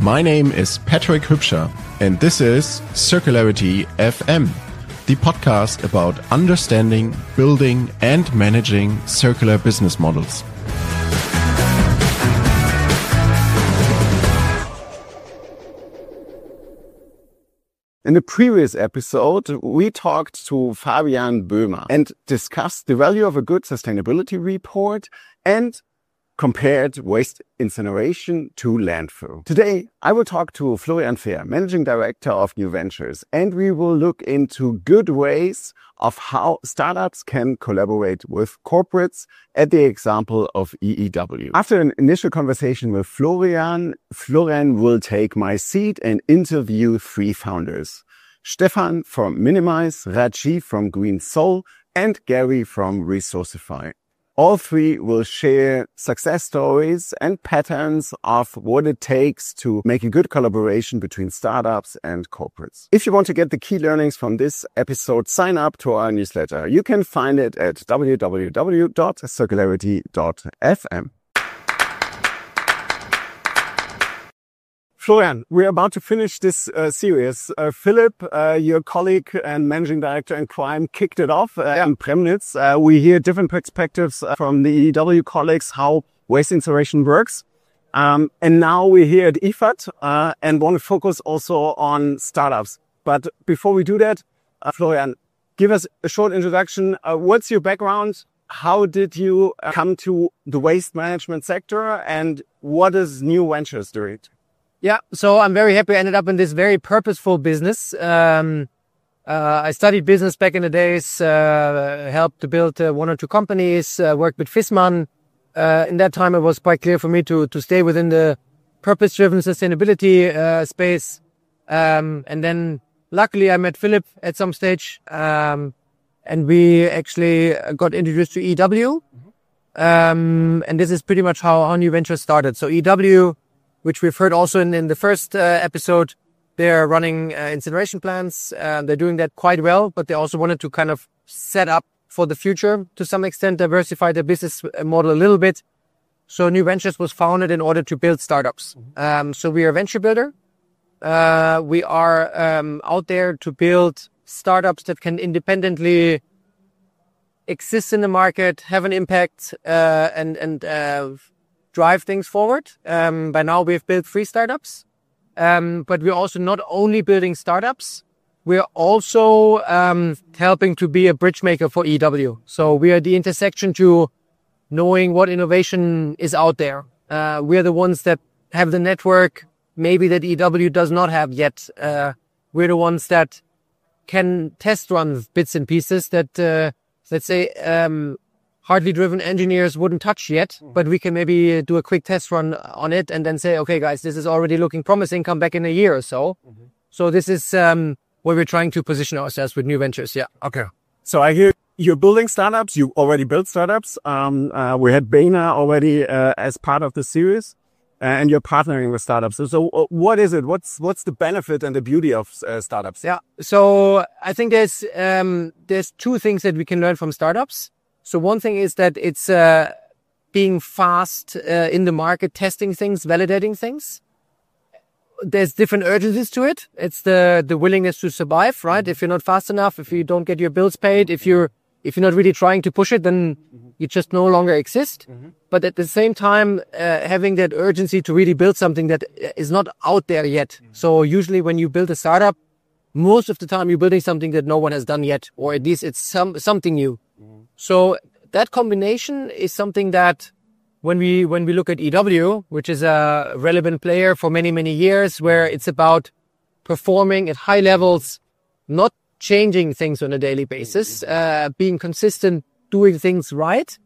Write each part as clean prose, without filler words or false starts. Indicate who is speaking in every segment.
Speaker 1: My name is Patrick Hübscher, and this is Circularity FM, the podcast about understanding, building, and managing circular business models.
Speaker 2: In the previous episode, we talked to Fabian Böhmer and discussed the value of a good sustainability report and compared waste incineration to landfill. Today, I will talk to Florian Fehr, Managing Director of New Ventures, and we will look into good ways of how startups can collaborate with corporates at the example of EEW. After an initial conversation with Florian will take my seat and interview three founders. Stefan from Minimize, Rajiv from Green Soul, and Gary from Resourcify. All three will share success stories and patterns of what it takes to make a good collaboration between startups and corporates. If you want to get the key learnings from this episode, sign up to our newsletter. You can find it at www.circularity.fm. Florian, we're about to finish this series. Philip, your colleague and managing director in crime, kicked it off in Premnitz. We hear different perspectives from the EEW colleagues how waste incineration works. And now we're here at IFAD and want to focus also on startups. But before we do that, Florian, give us a short introduction. What's your background? How did you come to the waste management sector? And what is New Ventures doing?
Speaker 3: Yeah, so I'm very happy I ended up in this very purposeful business. I studied business back in the days, helped to build one or two companies, worked with Fissmann. In that time, it was quite clear for me to stay within the purpose-driven sustainability space. And then luckily I met Philip at some stage, and we actually got introduced to EW. And this is pretty much how New Ventures started. So EW, which we've heard also in the first episode, they're running incineration plants. They're doing that quite well, but they also wanted to kind of set up for the future to some extent, diversify their business model a little bit. So New Ventures was founded in order to build startups. So we are a venture builder. We are out there to build startups that can independently exist in the market, have an impact, and drive things forward. By now we've built 3 startups, but we're also not only building startups, we're also helping to be a bridge maker for EW. So we are the intersection to knowing what innovation is out there. We're the ones that have the network maybe that EW does not have yet. We're the ones that can test run bits and pieces that, let's say, hardly driven engineers wouldn't touch yet, but we can maybe do a quick test run on it and then say, okay, guys, this is already looking promising. Come back in a year or so. So this is where we're trying to position ourselves with New Ventures. Yeah.
Speaker 2: Okay. So I hear you're building startups. You already built startups. We had Baina already as part of the series, and you're partnering with startups. So what is it? What's the benefit and the beauty of startups?
Speaker 3: Yeah. So I think there's 2 things that we can learn from startups. So one thing is that it's being fast in the market, testing things, validating things. There's different urgencies to it. It's the willingness to survive, right? If you're not fast enough, if you don't get your bills paid, if you're not really trying to push it, then you just no longer exist. But at the same time, having that urgency to really build something that is not out there yet. So usually when you build a startup, most of the time you're building something that no one has done yet, or at least it's something new. So that combination is something that when we look at EW, which is a relevant player for many, many years, where it's about performing at high levels, not changing things on a daily basis, being consistent, doing things right.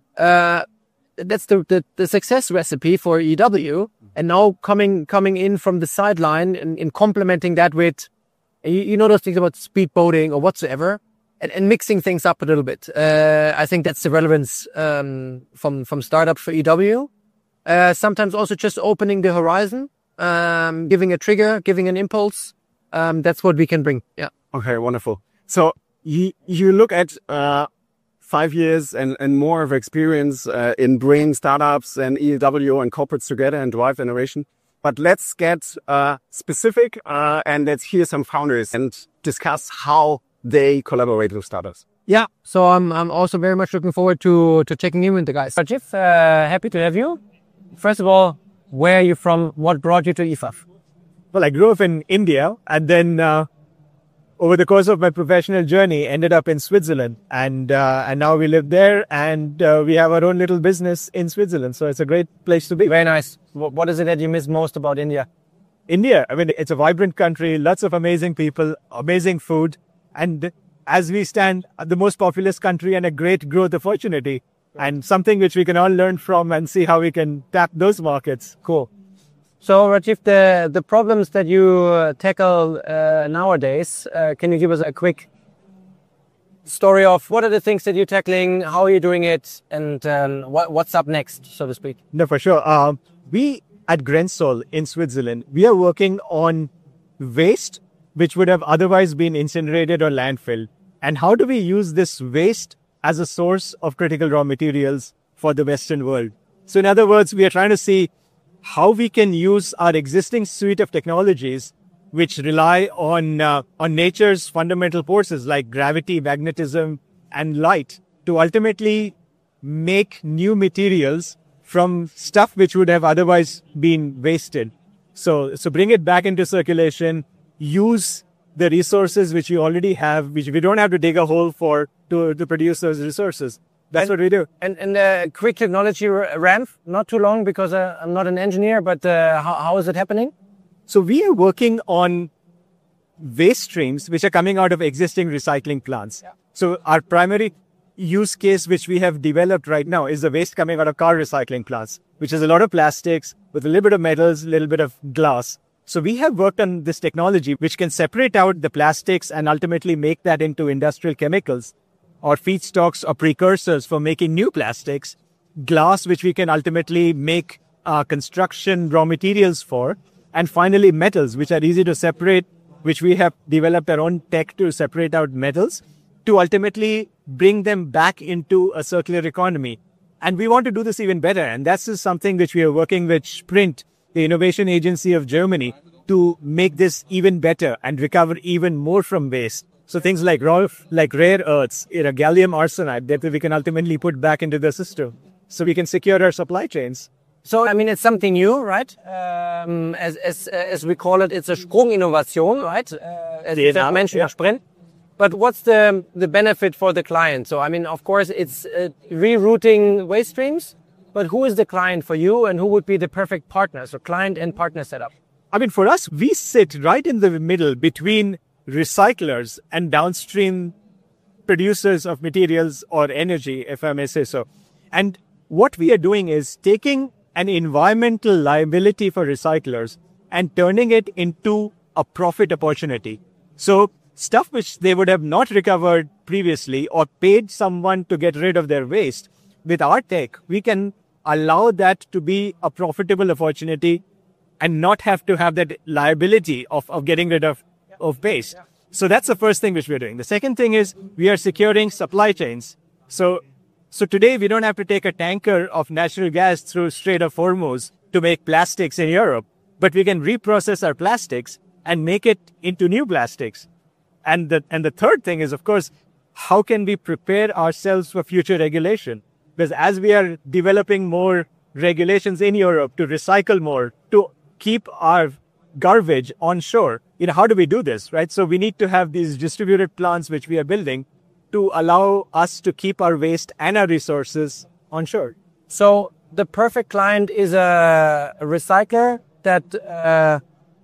Speaker 3: That's the success recipe for EW. And now coming in from the sideline and complementing that with, you know, those things about speedboating or whatsoever, and mixing things up a little bit. I think that's the relevance from startups for EW. Sometimes also just opening the horizon, giving a trigger, giving an impulse. That's what we can bring. Yeah.
Speaker 2: Okay, wonderful. So you look at 5 years and more of experience in bringing startups and EW and corporates together and drive innovation. But let's get specific and let's hear some founders and discuss how they collaborate with startups.
Speaker 3: Yeah, so I'm also very much looking forward to checking in with the guys. Rajiv, happy to have you. First of all, where are you from? What brought you to EFAF?
Speaker 4: Well, I grew up in India and then over the course of my professional journey ended up in Switzerland and now we live there and we have our own little business in Switzerland. So it's a great place to be.
Speaker 3: Very nice. What is it that you miss most about India?
Speaker 4: India, I mean, it's a vibrant country, lots of amazing people, amazing food, and as we stand, the most populous country and a great growth opportunity and something which we can all learn from and see how we can tap those markets.
Speaker 3: Cool. So Rajiv, the problems that you tackle nowadays, can you give us a quick story of what are the things that you're tackling, how are you doing it, and what's up next, so to speak?
Speaker 4: No, for sure. We at Grensol in Switzerland, we are working on waste which would have otherwise been incinerated or landfilled. And how do we use this waste as a source of critical raw materials for the Western world? So in other words, we are trying to see how we can use our existing suite of technologies which rely on nature's fundamental forces like gravity, magnetism, and light to ultimately make new materials from stuff which would have otherwise been wasted. So bring it back into circulation, use the resources which you already have, which we don't have to dig a hole for to produce those resources. That's what we do.
Speaker 3: And quick technology ramp, not too long because I'm not an engineer, but how is it happening?
Speaker 4: So we are working on waste streams which are coming out of existing recycling plants. Yeah. So our primary use case which we have developed right now is the waste coming out of car recycling plants, which is a lot of plastics with a little bit of metals, a little bit of glass. So we have worked on this technology which can separate out the plastics and ultimately make that into industrial chemicals or feedstocks or precursors for making new plastics, glass which we can ultimately make construction raw materials for, and finally metals which are easy to separate, which we have developed our own tech to separate out metals to ultimately bring them back into a circular economy. And we want to do this even better. And that's just something which we are working with Sprint, the innovation agency of Germany, to make this even better and recover even more from waste. So things like rare earths, gallium arsenide that we can ultimately put back into the system so we can secure our supply chains.
Speaker 3: So, I mean, it's something new, right? As we call it, it's a Sprunginnovation, right? As you mentioned, yeah. Sprint. But what's the benefit for the client? So, I mean, of course, it's rerouting waste streams, but who is the client for you and who would be the perfect partner? So client and partner setup.
Speaker 4: I mean, for us, we sit right in the middle between recyclers and downstream producers of materials or energy, if I may say so. And what we are doing is taking an environmental liability for recyclers and turning it into a profit opportunity. So stuff which they would have not recovered previously or paid someone to get rid of their waste, with our tech, we can allow that to be a profitable opportunity and not have to have that liability of getting rid of waste. So that's the first thing which we're doing. The second thing is we are securing supply chains. So today we don't have to take a tanker of natural gas through Strait of Hormuz to make plastics in Europe, but we can reprocess our plastics and make it into new plastics. And the third thing is, of course, how can we prepare ourselves for future regulation? Because as we are developing more regulations in Europe to recycle more, to keep our garbage on shore, how do we do this, right? So we need to have these distributed plants which we are building to allow us to keep our waste and our resources on shore.
Speaker 3: So the perfect client is a recycler that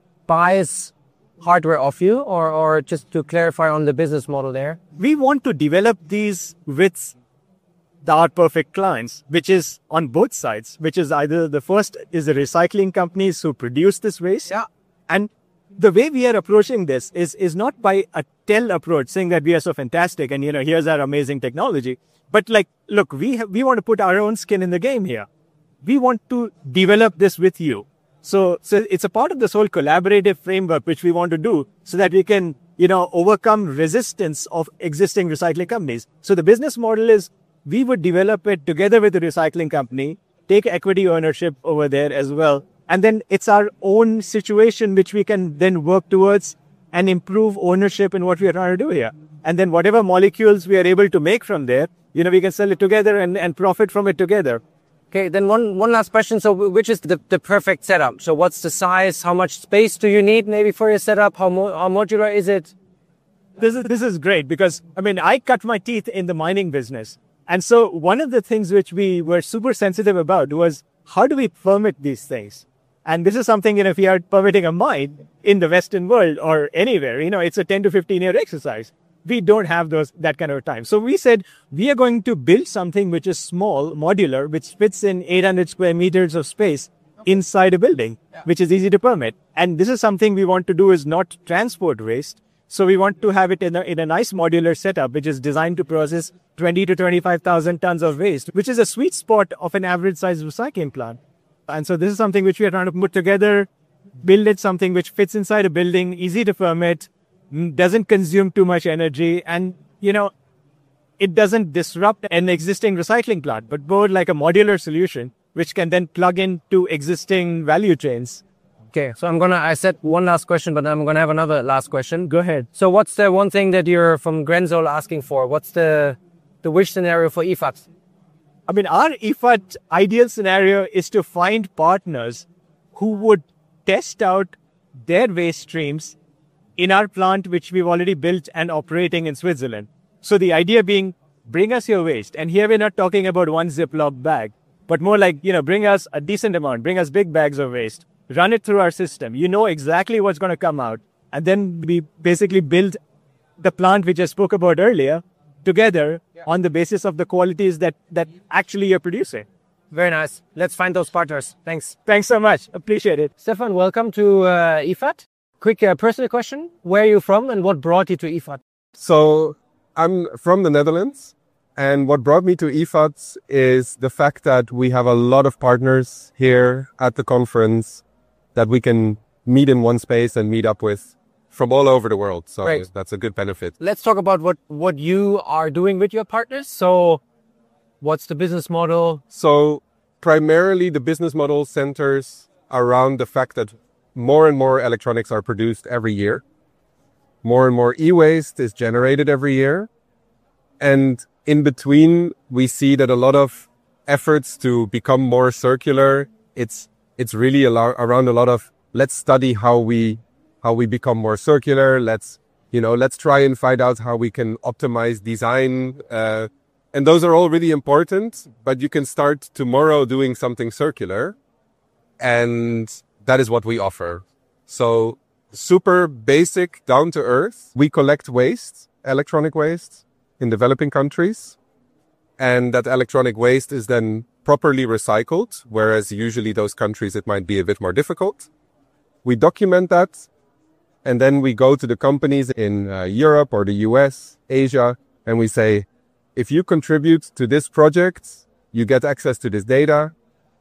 Speaker 3: buys hardware off you, or just to clarify on the business model there?
Speaker 4: We want to develop these with our perfect clients, which is on both sides, which is either the first is the recycling companies who produce this waste. Yeah. And the way we are approaching this is not by a tell approach saying that we are so fantastic and, here's our amazing technology. But look, we want to put our own skin in the game here. We want to develop this with you. So it's a part of this whole collaborative framework which we want to do so that we can, overcome resistance of existing recycling companies. So the business model is we would develop it together with the recycling company, take equity ownership over there as well, And then it's our own situation which we can then work towards and improve ownership in what we are trying to do here. And then whatever molecules we are able to make from there, we can sell it together and profit from it together.
Speaker 3: Okay, then one last question. So which is the perfect setup? So what's the size? How much space do you need maybe for your setup? How modular is it?
Speaker 4: This is great because, I cut my teeth in the mining business. And so one of the things which we were super sensitive about was how do we permit these things? And this is something, if you are permitting a mine in the Western world or anywhere, it's a 10 to 15 year exercise. We don't have that kind of time. So we said, we are going to build something which is small, modular, which fits in 800 square meters of space inside a building, which is easy to permit. And this is something we want to do is not transport waste. So we want to have it in a nice modular setup, which is designed to process 20 to 25,000 tons of waste, which is a sweet spot of an average size recycling plant. And so this is something which we are trying to put together, build it something which fits inside a building, easy to permit, doesn't consume too much energy, and, it doesn't disrupt an existing recycling plant, but more like a modular solution, which can then plug into existing value chains.
Speaker 3: Okay, so I said one last question, but I'm going to have another last question.
Speaker 4: Go ahead.
Speaker 3: So what's the one thing that you're from Grenzol asking for? What's the wish scenario for IFAT?
Speaker 4: Our IFAT ideal scenario is to find partners who would test out their waste streams in our plant, which we've already built and operating in Switzerland. So the idea being, bring us your waste. And here we're not talking about one Ziploc bag, but more like, bring us a decent amount, bring us big bags of waste, run it through our system. You know exactly what's going to come out. And then we basically build the plant, which I spoke about earlier, together on the basis of the qualities that actually you're producing.
Speaker 3: Very nice. Let's find those partners. Thanks.
Speaker 4: Thanks so much. Appreciate it.
Speaker 3: Stefan, welcome to IFAT. Quick personal question. Where are you from and what brought you to IFAT?
Speaker 5: So I'm from the Netherlands. And what brought me to IFAT is the fact that we have a lot of partners here at the conference that we can meet in one space and meet up with from all over the world. So
Speaker 3: Great.
Speaker 5: That's a good benefit.
Speaker 3: Let's talk about what you are doing with your partners. So what's the business model?
Speaker 5: So primarily the business model centers around the fact that more and more electronics are produced every year. More and more e-waste is generated every year. And in between, we see that a lot of efforts to become more circular, it's really around a lot of, let's study how we become more circular. Let's try and find out how we can optimize design. And those are all really important, but you can start tomorrow doing something circular. And that is what we offer. So super basic, down to earth. We collect waste, electronic waste in developing countries. And that electronic waste is then properly recycled, whereas usually those countries, it might be a bit more difficult. We document that. And then we go to the companies in Europe or the US, Asia, and we say, if you contribute to this project, you get access to this data.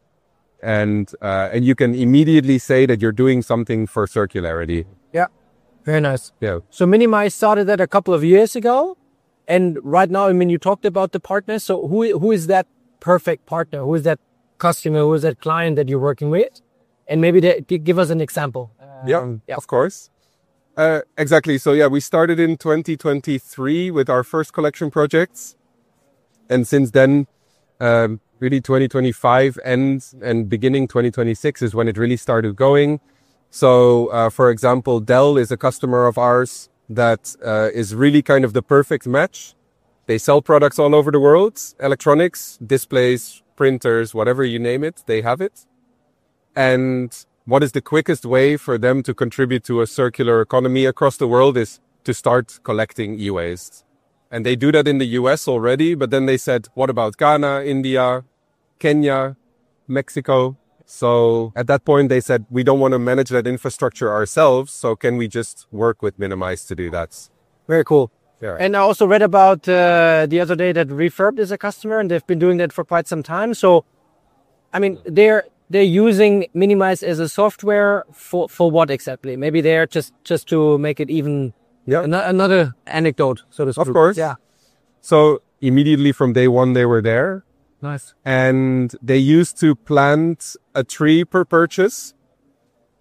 Speaker 5: And you can immediately say that you're doing something for circularity.
Speaker 3: Yeah, very nice.
Speaker 5: Yeah.
Speaker 3: So Minimize started that a couple of years ago. And right now, you talked about the partners. So who is that perfect partner? Who is that customer? Who is that client that you're working with? And maybe give us an example.
Speaker 5: Yeah, of course. Exactly. So yeah, we started in 2023 with our first collection projects. And since then, really 2025 ends and beginning 2026 is when it really started going. So, for example, Dell is a customer of ours that is really kind of the perfect match. They sell products all over the world, electronics, displays, printers, whatever you name it, they have it. And what is the quickest way for them to contribute to a circular economy across the world is to start collecting e-waste. And they do that in the US already, but then they said, what about Ghana, India, Kenya, Mexico? So at that point, they said, we don't want to manage that infrastructure ourselves. So can we just work with Minimize to do that?
Speaker 3: Very cool.
Speaker 5: Yeah.
Speaker 3: And I also read about the other day that Refurbed is a customer and they've been doing that for quite some time. So, they're using Minimize as a software for what exactly? Maybe they're just to make it even another anecdote, so to speak.
Speaker 5: Of course.
Speaker 3: Yeah.
Speaker 5: So immediately from day one, they were there.
Speaker 3: Nice.
Speaker 5: And they used to plant a tree per purchase.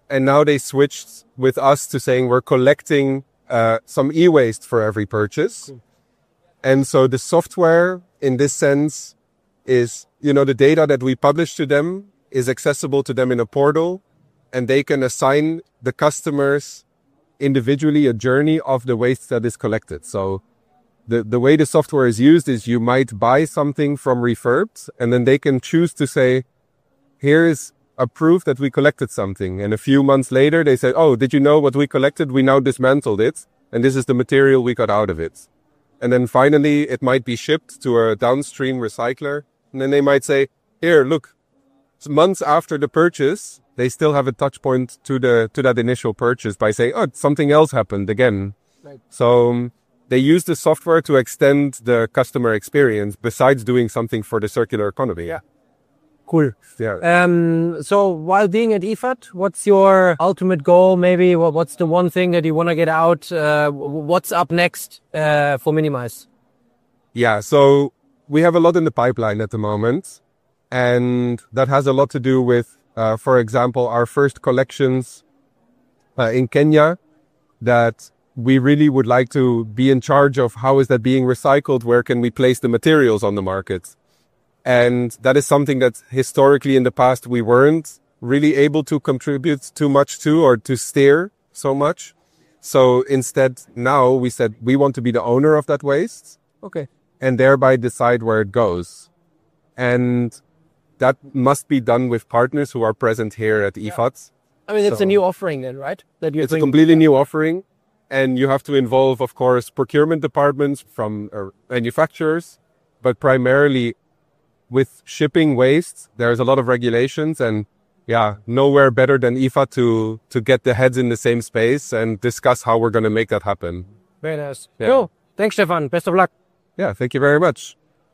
Speaker 5: And now they switched with us to saying we're collecting some e-waste for every purchase. And so the software in this sense is, the data that we publish to them is accessible to them in a portal, and they can assign the customers individually a journey of the waste that is collected. So the way the software is used is you might buy something from Refurbed, and then they can choose to say, here's a proof that we collected something. And a few months later, they say, oh, did you know what we collected? We now dismantled it, and this is the material we got out of it. And then finally, it might be shipped to a downstream recycler. And then they might say, here, look, months after the purchase, they still have a touch point to that initial purchase by saying, oh, something else happened again. Right. So they use the software to extend the customer experience besides doing something for the circular economy.
Speaker 3: Yeah. Cool.
Speaker 5: Yeah.
Speaker 3: So while being at IFAD, what's your ultimate goal? Maybe what's the one thing that you want to get out? What's up next for Minimize?
Speaker 5: Yeah. So we have a lot in the pipeline at the moment, and that has a lot to do with, for example, our first collections in Kenya that we really would like to be in charge of. How is that being recycled? Where can we place the materials on the market? And that is something that historically in the past we weren't really able to contribute too much to or to steer so much. So instead now we said we want to be the owner of that waste.
Speaker 3: Okay.
Speaker 5: And thereby decide where it goes. And that must be done with partners who are present here at IFAD.
Speaker 3: I mean, it's a new offering then, right?
Speaker 5: It's a completely new offering. And you have to involve, of course, procurement departments from manufacturers, but primarily with shipping waste, there's a lot of regulations, and nowhere better than IFAD to get the heads in the same space and discuss how we're going to make that happen.
Speaker 3: Very nice. Yeah. Cool. Thanks, Stefan. Best of luck.
Speaker 5: Yeah, thank you very much.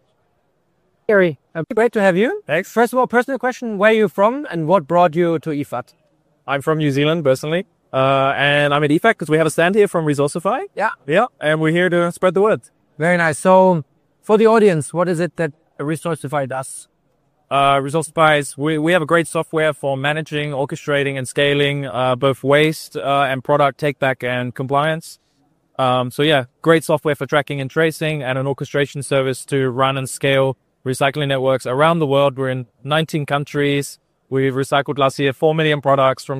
Speaker 3: Gary, great to have you.
Speaker 6: Thanks.
Speaker 3: First of all, personal question, where are you from and what brought you to IFAD?
Speaker 6: I'm from New Zealand, personally. And I'm at IFAD because we have a stand here from Resourcify.
Speaker 3: Yeah.
Speaker 6: Yeah, and we're here to spread the word.
Speaker 3: Very nice. So for the audience, what is it that Resourcify does?
Speaker 6: Resourcify is, we have a great software for managing, orchestrating and scaling both waste and product take-back and compliance. Great software for tracking and tracing and an orchestration service to run and scale recycling networks around the world. We're in 19 countries. We've recycled last year 4 million products from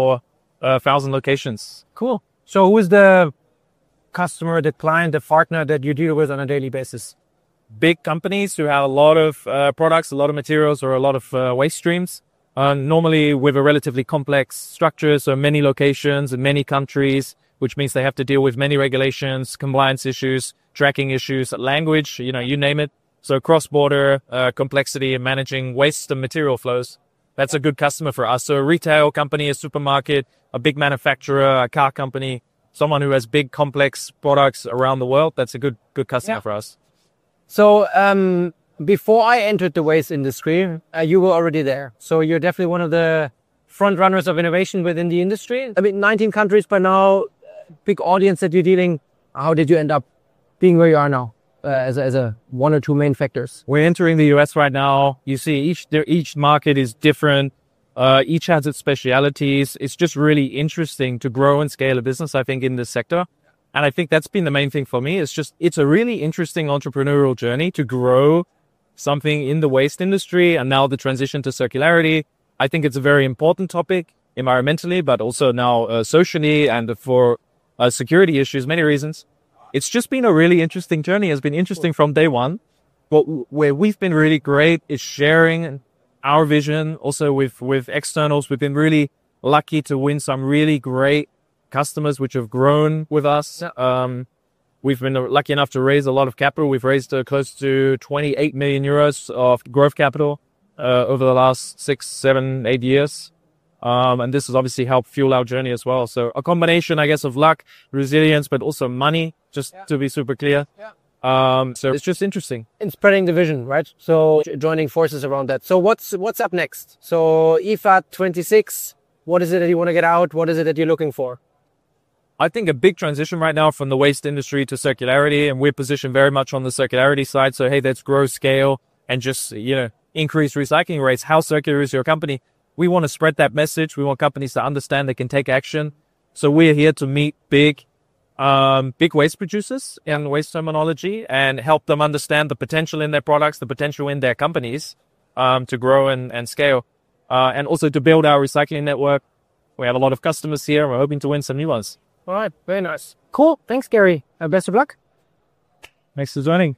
Speaker 6: 24,000 locations.
Speaker 3: Cool. So who is the customer, the client, the partner that you deal with on a daily basis?
Speaker 6: Big companies who have a lot of products, a lot of materials, or a lot of waste streams, normally with a relatively complex structure, so many locations and many countries, which means they have to deal with many regulations, compliance issues, tracking issues, language, you name it. So cross-border complexity in managing waste and material flows. That's a good customer for us. So a retail company, a supermarket, a big manufacturer, a car company, someone who has big complex products around the world, that's a good customer for us.
Speaker 3: So before I entered the waste industry, you were already there. So you're definitely one of the front runners of innovation within the industry. I mean, 19 countries by now, big audience that you're dealing. How did you end up being where you are now as a one or two main factors?
Speaker 6: We're entering the US right now. You see each market is different. Each has its specialities. It's just really interesting to grow and scale a business, I think, in this sector. And I think that's been the main thing for me. It's a really interesting entrepreneurial journey to grow something in the waste industry and now the transition to circularity. I think it's a very important topic environmentally, but also now socially and for security issues, many reasons. It's just been a really interesting journey. It's been interesting from day one. But where we've been really great is sharing our vision also with externals. We've been really lucky to win some really great customers which have grown with us. We've been lucky enough to raise a lot of capital. We've raised close to 28 million euros of growth capital over the last 6, 7, 8 years. And this has obviously helped fuel our journey as well. So a combination, I guess, of luck, resilience, but also money, just to be super clear. So it's just interesting.
Speaker 3: In spreading the vision, right? So joining forces around that. So what's up next? So IFAD 26, what is it that you want to get out? What is it that you're looking for?
Speaker 6: I think a big transition right now from the waste industry to circularity, and we're positioned very much on the circularity side. So, hey, let's grow scale and just, increase recycling rates. How circular is your company? we want to spread that message. We want companies to understand they can take action. So we're here to meet big waste producers in waste terminology and help them understand the potential in their products, the potential in their companies to grow and scale. And also to build our recycling network. We have a lot of customers here. We're hoping to win some new ones.
Speaker 3: All right. Very nice. Cool. Thanks, Gary. Best of luck.
Speaker 6: Thanks for joining.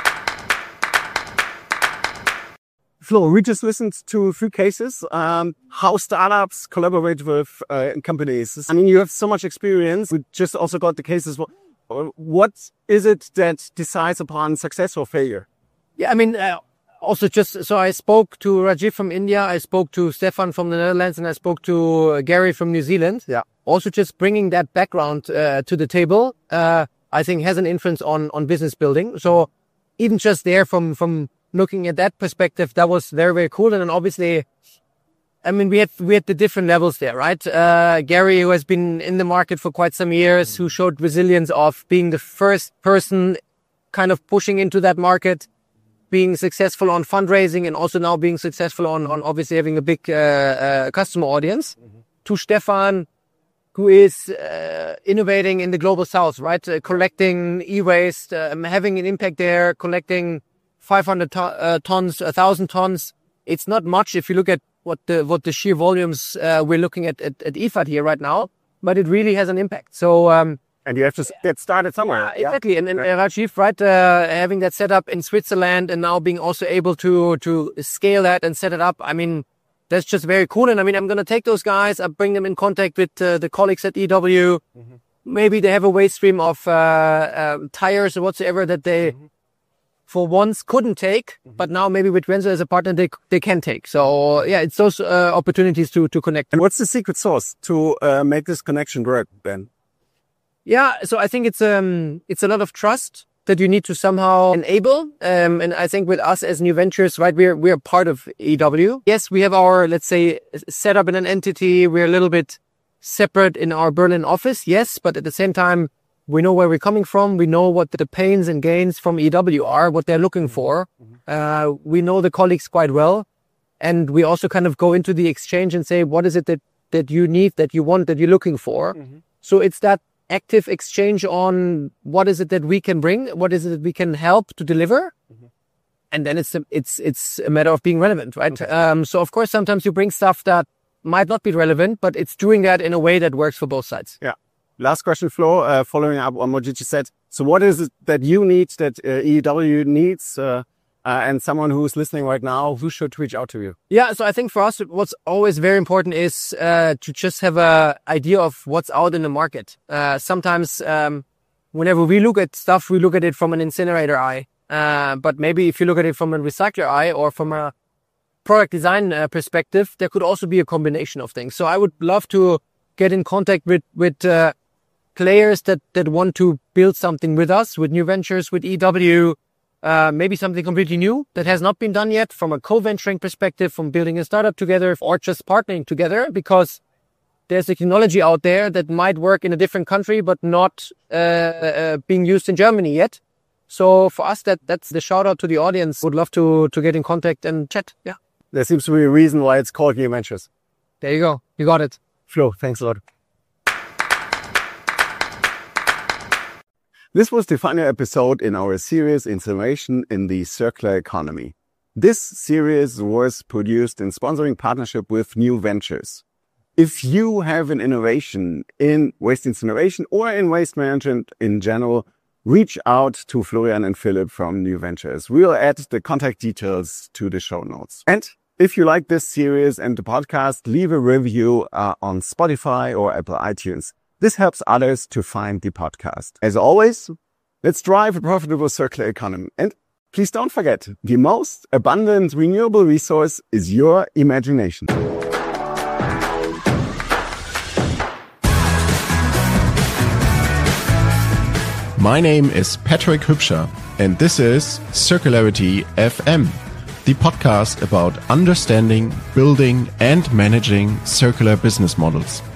Speaker 2: Flo, we just listened to a few cases, how startups collaborate with companies. I mean, you have so much experience. We just also got the cases. What is it that decides upon success or failure?
Speaker 3: Yeah, I mean, also just, so I spoke to Rajiv from India, I spoke to Stefan from the Netherlands, and I spoke to Gary from New Zealand. Yeah. Also just bringing that background to the table, I think has an influence on business building. So even just there from looking at that perspective, that was very, very cool. And then obviously, I mean, we had the different levels there, right? Gary, who has been in the market for quite some years, who showed resilience of being the first person kind of pushing into that market, being successful on fundraising, and also now being successful on obviously having a big customer audience. To Stefan, who is innovating in the global south, right? Collecting e-waste, having an impact there, collecting 500 tons, 1,000 tons. It's not much if you look at what the sheer volumes we're looking at IFAD here right now, but it really has an impact. So
Speaker 2: and you have to get started somewhere.
Speaker 3: Exactly. And Rajiv, right, having that set up in Switzerland and now being also able to scale that and set it up. I mean, that's just very cool. And I mean, I'm going to take those guys, I bring them in contact with the colleagues at EW. Maybe they have a waste stream of tires or whatsoever that they for once couldn't take, but now maybe with Renzo as a partner, they can take. So yeah, it's those opportunities to connect.
Speaker 2: And what's the secret sauce to make this connection work, Ben?
Speaker 3: Yeah, so I think it's a lot of trust that you need to somehow enable. And I think with us as New Ventures, right, we're part of EW. Yes, we have our, let's say, set up in an entity. We're a little bit separate in our Berlin office. Yes, but at the same time, we know where we're coming from. We know what the pains and gains from EW are, what they're looking for. We know the colleagues quite well. And we also kind of go into the exchange and say, what is it that you need, that you want, that you're looking for? So it's that active exchange on what is it that we can bring, what is it that we can help to deliver, and then it's a matter of being relevant, right? So of course sometimes you bring stuff that might not be relevant, but it's doing that in a way that works for both sides.
Speaker 2: Yeah. Last question, Flo, following up on what you just said. So what is it that you need, that EW needs, and someone who's listening right now, who should reach out to you?
Speaker 3: Yeah, so I think for us, what's always very important is to just have an idea of what's out in the market. Sometimes whenever we look at stuff, we look at it from an incinerator eye. But maybe if you look at it from a recycler eye or from a product design perspective, there could also be a combination of things. So I would love to get in contact with players that want to build something with us, with New Ventures, with EW, maybe something completely new that has not been done yet from a co-venturing perspective, from building a startup together or just partnering together, because there's a technology out there that might work in a different country, but not being used in Germany yet. So for us, that's the shout out to the audience. Would love to get in contact and chat. Yeah.
Speaker 2: There seems to be a reason why it's called New Ventures.
Speaker 3: There you go. You got it.
Speaker 2: Flo, thanks a lot. This was the final episode in our series Innovation in the Circular Economy. This series was produced in sponsoring partnership with New Ventures. If you have an innovation in waste incineration or in waste management in general, reach out to Florian and Philip from New Ventures. We'll add the contact details to the show notes. And if you like this series and the podcast, leave a review on Spotify or Apple iTunes. This helps others to find the podcast. As always, let's drive a profitable circular economy. And please don't forget, the most abundant renewable resource is your imagination.
Speaker 1: My name is Patrick Hübscher, and this is Circularity FM, the podcast about understanding, building, and managing circular business models.